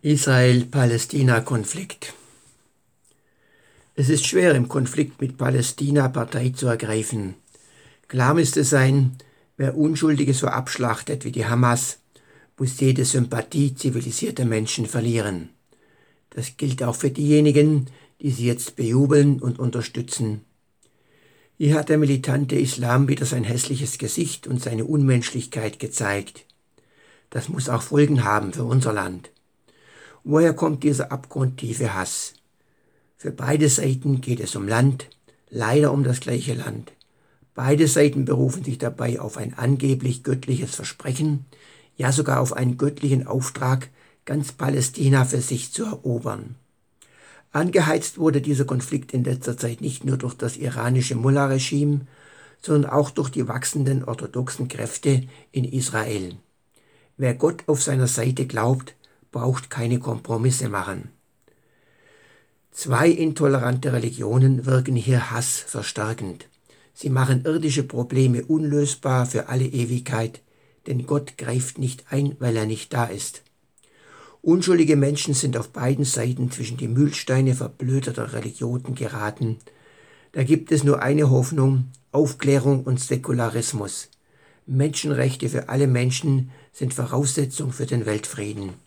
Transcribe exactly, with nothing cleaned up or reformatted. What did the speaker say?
Israel-Palästina-Konflikt. Es ist schwer, im Konflikt mit Palästina Partei zu ergreifen. Klar müsste sein, wer Unschuldige so abschlachtet wie die Hamas, muss jede Sympathie zivilisierter Menschen verlieren. Das gilt auch für diejenigen, die sie jetzt bejubeln und unterstützen. Hier hat der militante Islam wieder sein hässliches Gesicht und seine Unmenschlichkeit gezeigt. Das muss auch Folgen haben für unser Land. Woher kommt dieser abgrundtiefe Hass? Für beide Seiten geht es um Land, leider um das gleiche Land. Beide Seiten berufen sich dabei auf ein angeblich göttliches Versprechen, ja sogar auf einen göttlichen Auftrag, ganz Palästina für sich zu erobern. Angeheizt wurde dieser Konflikt in letzter Zeit nicht nur durch das iranische Mullah-Regime, sondern auch durch die wachsenden orthodoxen Kräfte in Israel. Wer Gott auf seiner Seite glaubt, braucht keine Kompromisse machen. Zwei intolerante Religionen wirken hier Hass verstärkend. Sie machen irdische Probleme unlösbar für alle Ewigkeit, denn Gott greift nicht ein, weil er nicht da ist. Unschuldige Menschen sind auf beiden Seiten zwischen die Mühlsteine verblödeter Religionen geraten. Da gibt es nur eine Hoffnung: Aufklärung und Säkularismus. Menschenrechte für alle Menschen sind Voraussetzung für den Weltfrieden.